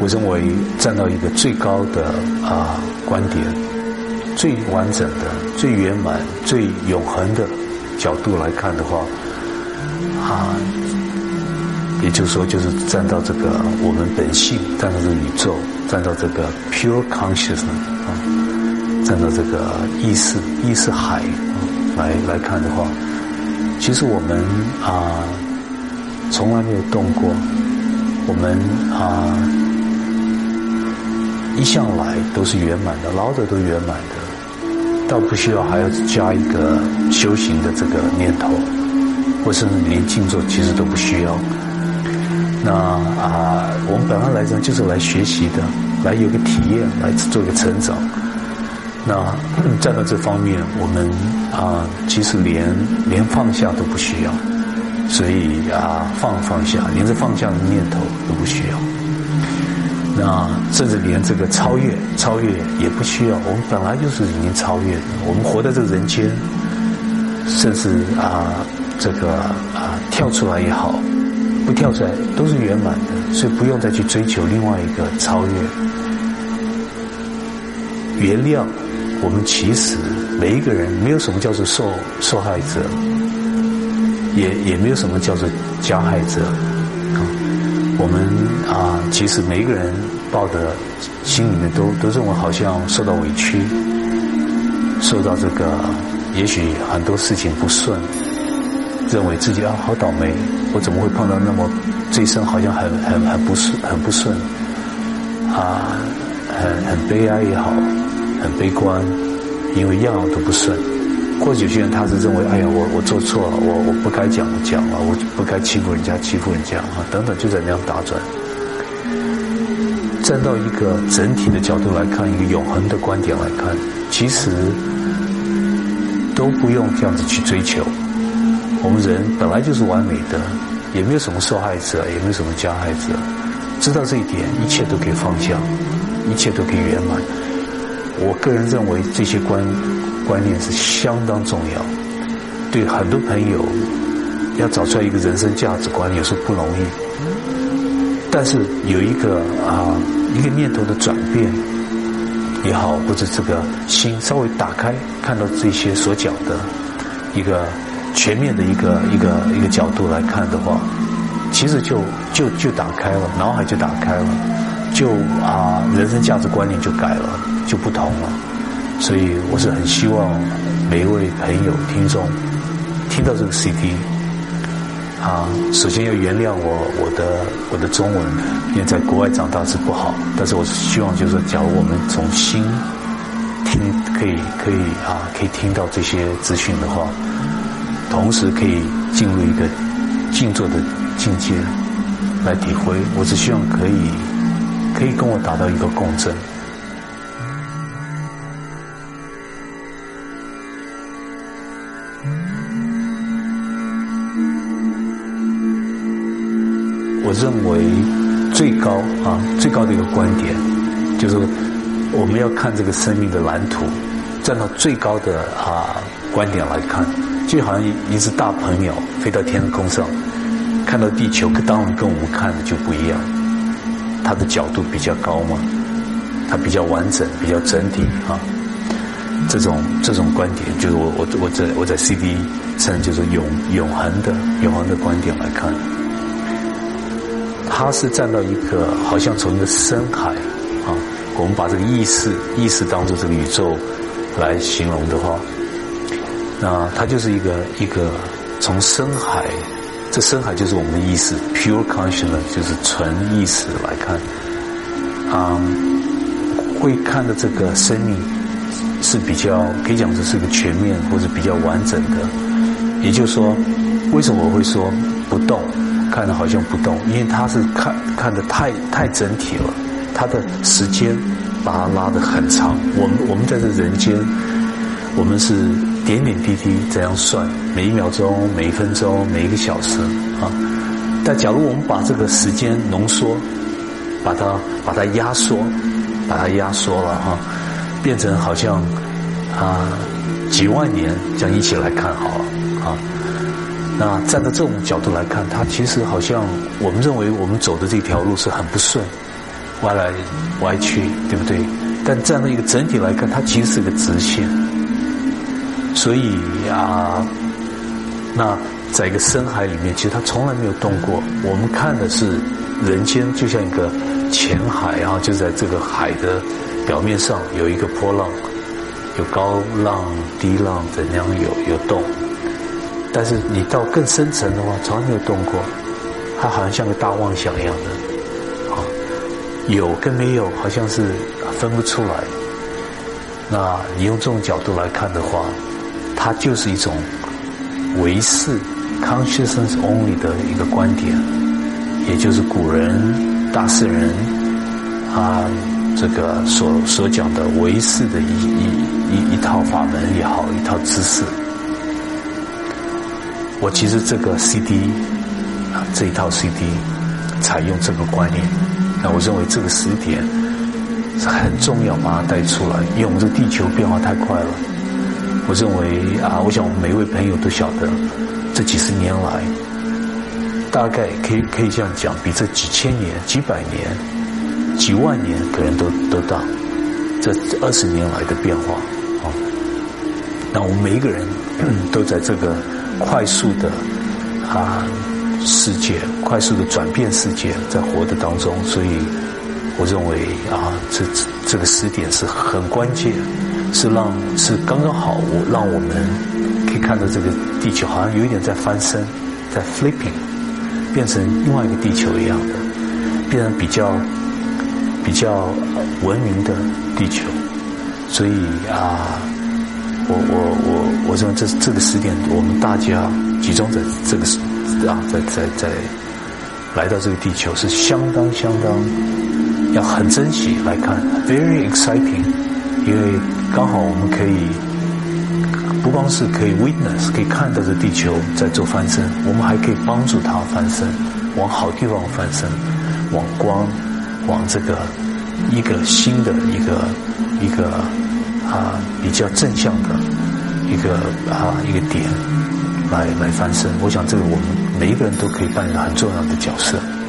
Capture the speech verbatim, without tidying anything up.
我认为站到一个最高的啊、呃、观点，最完整的、最圆满、最永恒的角度来看的话，啊，也就是说，就是站到这个我们本性，站到这个宇宙，站到这个 pure consciousness 啊，站到这个意识意识海、啊、来来看的话，其实我们啊从来没有动过，我们啊一向来都是圆满的，老的都圆满的，倒不需要还要加一个修行的这个念头，或是连静坐其实都不需要。那啊，我们本来来讲就是来学习的，来有个体验，来做个成长。那、嗯、站到这方面，我们啊，其实连连放下都不需要，所以啊，放放下，连这放下的念头都不需要。那甚至连这个超越，超越也不需要。我们本来就是已经超越的，我们活在这个人间，甚至啊，这个啊跳出来也好，不跳出来都是圆满的，所以不用再去追求另外一个超越。原谅，我们其实每一个人没有什么叫做受受害者，也也没有什么叫做加害者。我们啊，其实每一个人抱的心里面都都认为好像受到委屈，受到这个也许很多事情不顺，认为自己啊好倒霉，我怎么会碰到那么这一生好像很很很不顺很不顺啊，很很悲哀也好，很悲观，因为样样都不顺。或者有些人他是认为，哎呀，我我做错了，我我不该讲讲了，我不该欺负人家欺负人家啊，等等，就在那样打转。站到一个整体的角度来看，一个永恒的观点来看，其实都不用这样子去追求。我们人本来就是完美的，也没有什么受害者，也没有什么加害者。知道这一点，一切都可以放下，一切都可以圆满。我个人认为这些观观念是相当重要，对很多朋友要找出来一个人生价值观，有时候不容易。但是有一个啊一个念头的转变也好，或者这个心稍微打开，看到这些所讲的一个全面的一个一个一个角度来看的话，其实就就就打开了，脑海就打开了，就啊人生价值观念就改了，就不同了。所以我是很希望每一位朋友听众听到这个 C D 啊，首先要原谅我我的我的中文，因为在国外长大是不好，但是我是希望就是说，假如我们从心听，可以可以啊可以听到这些资讯的话，同时可以进入一个静坐的境界来体会。我只希望可以可以跟我达到一个共振。我认为最高啊最高的一个观点，就是我们要看这个生命的蓝图，站到最高的啊观点来看，就好像一只大鹏鸟飞到天空上，看到地球，当然跟我们看的就不一样，它的角度比较高嘛，它比较完整，比较整体啊。这种这种观点，就是我我我在我在 C D 上就是永永恒的永恒的观点来看。它是站到一个好像从一个深海啊，我们把这个意识意识当作这个宇宙来形容的话，那它就是一个一个从深海，这深海就是我们的意识 pure consciousness， 就是纯意识来看啊、嗯，会看的这个生命是比较可以讲这是一个全面或者比较完整的。也就是说，为什么我会说不动？看的好像不动，因为它是看看的太太整体了，它的时间把它拉得很长。我们我们在这人间，我们是点点滴滴这样算，每一秒钟、每一分钟、每一个小时啊。但假如我们把这个时间浓缩，把它把它压缩，把它压缩了哈、啊，变成好像啊几万年这样一起来看好了啊。那站在这种角度来看，它其实好像我们认为我们走的这条路是很不顺， 歪来歪去，对不对？但站在一个整体来看，它其实是个直线。所以啊，那在一个深海里面，其实它从来没有动过。我们看的是人间，就像一个浅海啊，就在这个海的表面上有一个波浪，有高浪、低浪的那样有有动。但是你到更深层的话，从来没有动过，它好像像个大妄想一样的，啊，有跟没有好像是分不出来。那你用这种角度来看的话，它就是一种唯识 consciousness only 的一个观点，也就是古人大圣人啊，这个所所讲的唯识的一一一一套法门也好，一套知识。我其实这个 C D 啊，这一套 C D 采用这个观念，那我认为这个时点是很重要，把它带出来，因为我们这个地球变化太快了。我认为啊，我想我们每一位朋友都晓得，这几十年来，大概可以可以这样讲，比这几千年、几百年、几万年可能都都大。这二十年来的变化啊，那我们每一个人都在这个快速的啊世界，快速的转变世界，在活的当中，所以我认为啊，这这个时点是很关键。是让是刚刚好，我让我们可以看到这个地球好像有一点在翻身，在 flipping， 变成另外一个地球一样的，变成比较比较文明的地球。所以啊，我我我我认为这这个时点，我们大家集中在这个啊，在在在来到这个地球是相当相当要很珍惜来看 ，very exciting。因为刚好我们可以不光是可以 witness 可以看到这地球在做翻身，我们还可以帮助它翻身，往好地方翻身，往光，往这个一个新的一个一个啊比较正向的一个啊一个点来来翻身。我想这个我们每一个人都可以扮演很重要的角色。